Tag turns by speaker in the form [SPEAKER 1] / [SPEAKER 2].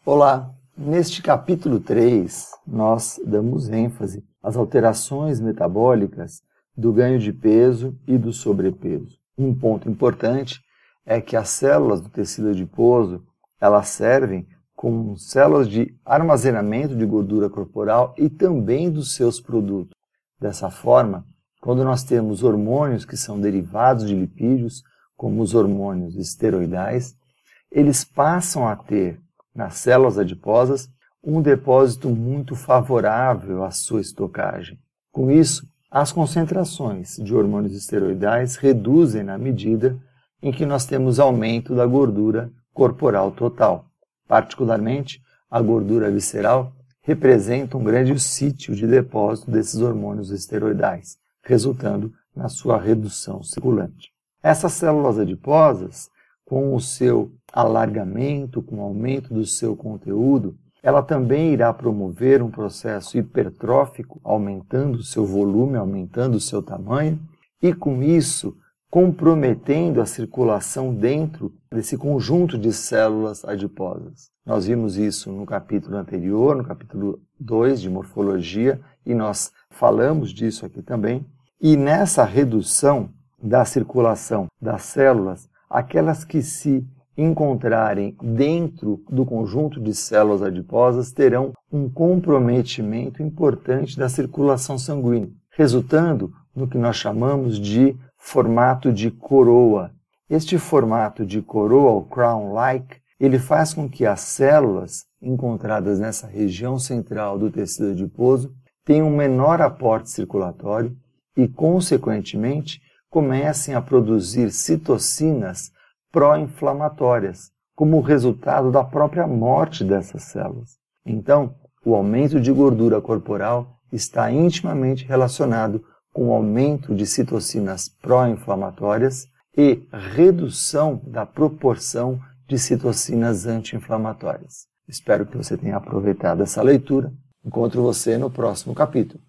[SPEAKER 1] Olá! Neste capítulo 3, nós damos ênfase às alterações metabólicas do ganho de peso e do sobrepeso. Um ponto importante é que as células do tecido adiposo, elas servem como células de armazenamento de gordura corporal e também dos seus produtos. Dessa forma, quando nós temos hormônios que são derivados de lipídios, como os hormônios esteroidais, eles passam a ter nas células adiposas um depósito muito favorável à sua estocagem. Com isso, as concentrações de hormônios esteroidais reduzem na medida em que nós temos aumento da gordura corporal total. Particularmente, a gordura visceral representa um grande sítio de depósito desses hormônios esteroidais, resultando na sua redução circulante. Essas células adiposas, com o seu alargamento, com o aumento do seu conteúdo, ela também irá promover um processo hipertrófico, aumentando o seu volume, aumentando o seu tamanho, e com isso comprometendo a circulação dentro desse conjunto de células adiposas. Nós vimos isso no capítulo anterior, no capítulo 2 de morfologia, e nós falamos disso aqui também. E nessa redução da circulação das células, aquelas que se encontrarem dentro do conjunto de células adiposas terão um comprometimento importante da circulação sanguínea, resultando no que nós chamamos de formato de coroa. Este formato de coroa, ou crown-like, ele faz com que as células encontradas nessa região central do tecido adiposo tenham um menor aporte circulatório e, consequentemente, comecem a produzir citocinas pró-inflamatórias, como resultado da própria morte dessas células. Então, o aumento de gordura corporal está intimamente relacionado com o aumento de citocinas pró-inflamatórias e redução da proporção de citocinas anti-inflamatórias. Espero que você tenha aproveitado essa leitura. Encontro você no próximo capítulo.